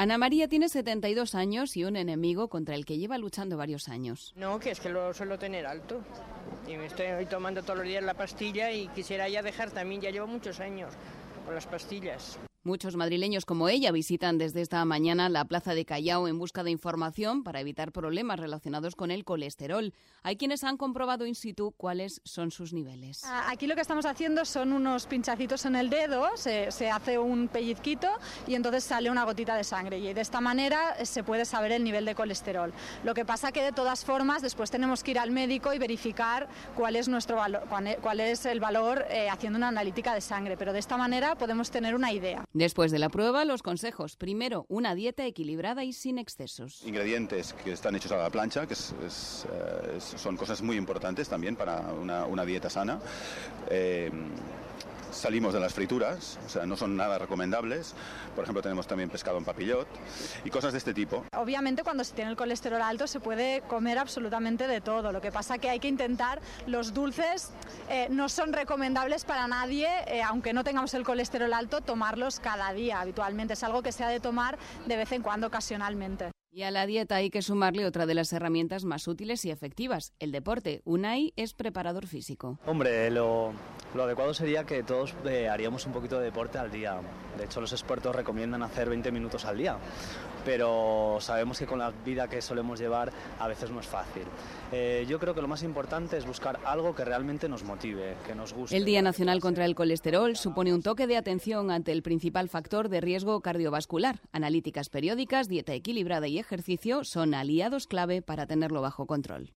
Ana María tiene 72 años y un enemigo contra el que lleva luchando varios años. No, que es que lo suelo tener alto. Y me estoy tomando todos los días la pastilla y quisiera ya dejar también, ya llevo muchos años con las pastillas. Muchos madrileños como ella visitan desde esta mañana la plaza de Callao en busca de información para evitar problemas relacionados con el colesterol. Hay quienes han comprobado in situ cuáles son sus niveles. Aquí lo que estamos haciendo son unos pinchacitos en el dedo, se hace un pellizquito y entonces sale una gotita de sangre y de esta manera se puede saber el nivel de colesterol. Lo que pasa que de todas formas después tenemos que ir al médico y verificar cuál es nuestro valor, cuál es el valor haciendo una analítica de sangre, pero de esta manera podemos tener una idea. Después de la prueba, los consejos. Primero, una dieta equilibrada y sin excesos. Ingredientes que están hechos a la plancha, que son cosas muy importantes también para una dieta sana. Salimos de las frituras, o sea, no son nada recomendables. Por ejemplo, tenemos también pescado en papillot y cosas de este tipo. Obviamente, cuando se tiene el colesterol alto se puede comer absolutamente de todo. Lo que pasa que hay que intentar, los dulces no son recomendables para nadie, aunque no tengamos el colesterol alto, tomarlos cada día habitualmente. Es algo que se ha de tomar de vez en cuando, ocasionalmente. Y a la dieta hay que sumarle otra de las herramientas más útiles y efectivas, el deporte. Unai es preparador físico. Hombre, lo adecuado sería que todos haríamos un poquito de deporte al día. De hecho, los expertos recomiendan hacer 20 minutos al día. Pero sabemos que con la vida que solemos llevar a veces no es fácil. Yo creo que lo más importante es buscar algo que realmente nos motive, que nos guste. El Día Nacional contra el Colesterol supone un toque de atención ante el principal factor de riesgo cardiovascular. Analíticas periódicas, dieta equilibrada y ejercicio son aliados clave para tenerlo bajo control.